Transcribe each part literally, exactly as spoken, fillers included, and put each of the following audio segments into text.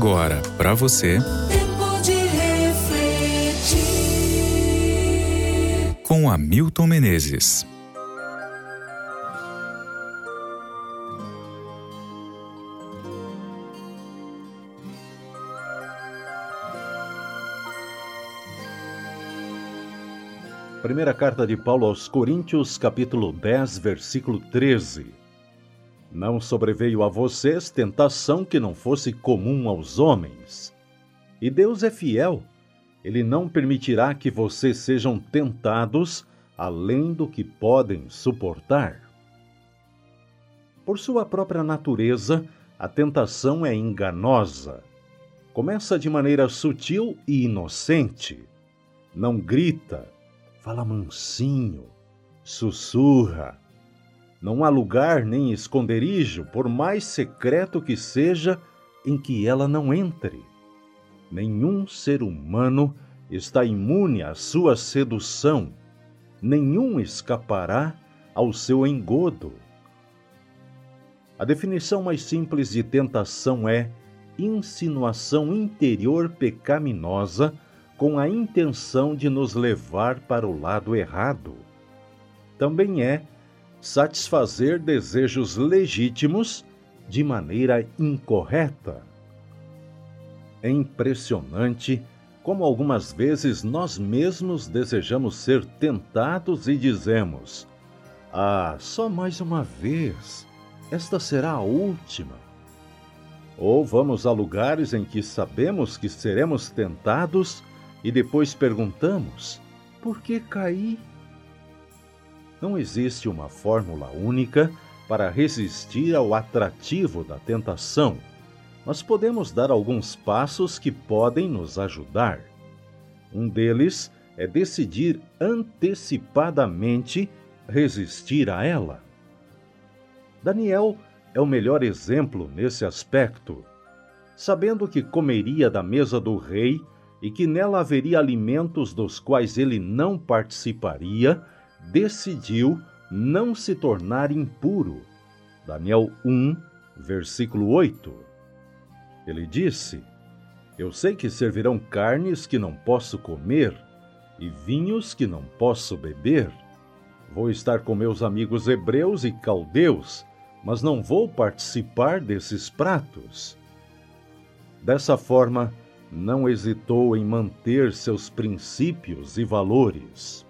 agora, para você, Tempo de refletir. com Hamilton Menezes. Primeira carta de Paulo aos Coríntios, capítulo dez, versículo treze. Não sobreveio a vocês tentação que não fosse comum aos homens. E Deus é fiel. Ele não permitirá que vocês sejam tentados além do que podem suportar. Por sua própria natureza, a tentação é enganosa. Começa de maneira sutil e inocente. Não grita, fala mansinho, sussurra. Não há lugar nem esconderijo, por mais secreto que seja, em que ela não entre. Nenhum ser humano está imune à sua sedução. Nenhum escapará ao seu engodo. A definição mais simples de tentação é insinuação interior pecaminosa com a intenção de nos levar para o lado errado. Também é satisfazer desejos legítimos de maneira incorreta. É impressionante como algumas vezes nós mesmos desejamos ser tentados e dizemos: "Ah, só mais uma vez, esta será a última." Ou vamos a lugares em que sabemos que seremos tentados e depois perguntamos: "Por que caí?" Não existe uma fórmula única para resistir ao atrativo da tentação, mas podemos dar alguns passos que podem nos ajudar. Um deles é decidir antecipadamente resistir a ela. Daniel é o melhor exemplo nesse aspecto. Sabendo que comeria da mesa do rei e que nela haveria alimentos dos quais ele não participaria, decidiu não se tornar impuro. Daniel um, versículo oito. Ele disse: "Eu sei que servirão carnes que não posso comer e vinhos que não posso beber. Vou estar com meus amigos hebreus e caldeus, mas não vou participar desses pratos." Dessa forma, não hesitou em manter seus princípios e valores.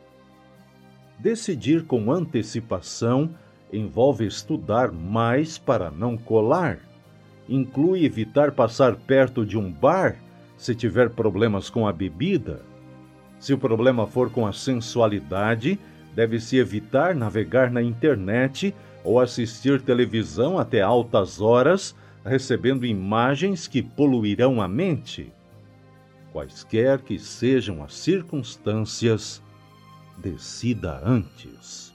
Decidir com antecipação envolve estudar mais para não colar. Inclui evitar passar perto de um bar se tiver problemas com a bebida. Se o problema for com a sensualidade, deve-se evitar navegar na internet ou assistir televisão até altas horas, recebendo imagens que poluirão a mente. Quaisquer que sejam as circunstâncias, decida antes.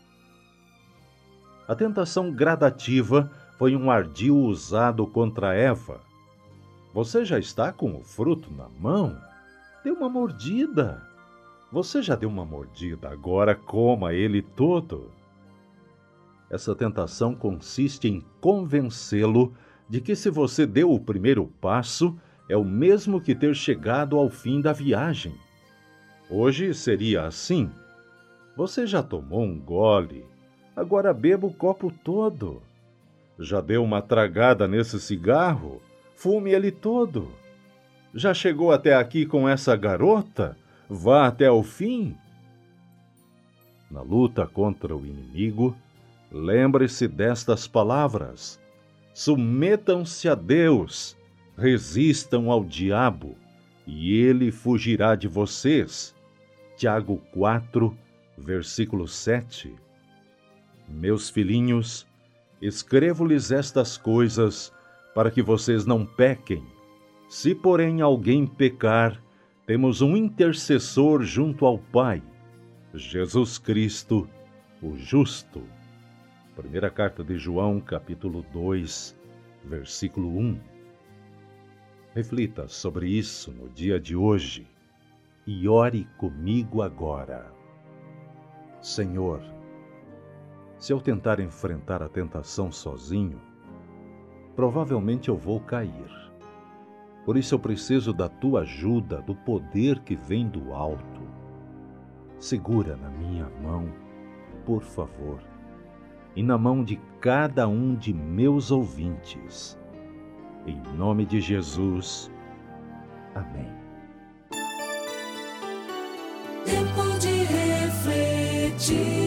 A tentação gradativa foi um ardil usado contra Eva. Você já está com o fruto na mão? Dê uma mordida. Você já deu uma mordida, agora coma ele todo. Essa tentação consiste em convencê-lo de que se você deu o primeiro passo, é o mesmo que ter chegado ao fim da viagem. Hoje seria assim: você já tomou um gole, agora beba o copo todo. Já deu uma tragada nesse cigarro? Fume ele todo. Já chegou até aqui com essa garota? Vá até o fim. Na luta contra o inimigo, lembre-se destas palavras: submetam-se a Deus, resistam ao diabo, e ele fugirá de vocês. Tiago quatro, versículo sete. Meus filhinhos, escrevo-lhes estas coisas para que vocês não pequem. Se, porém, alguém pecar, temos um intercessor junto ao Pai, Jesus Cristo, o justo. Primeira carta de João, capítulo dois, versículo um. Reflita sobre isso no dia de hoje e ore comigo agora. Senhor, se eu tentar enfrentar a tentação sozinho, provavelmente eu vou cair. Por isso eu preciso da tua ajuda, do poder que vem do alto. Segura na minha mão, por favor, e na mão de cada um de meus ouvintes. Em nome de Jesus. Amém. Tempo de refletir.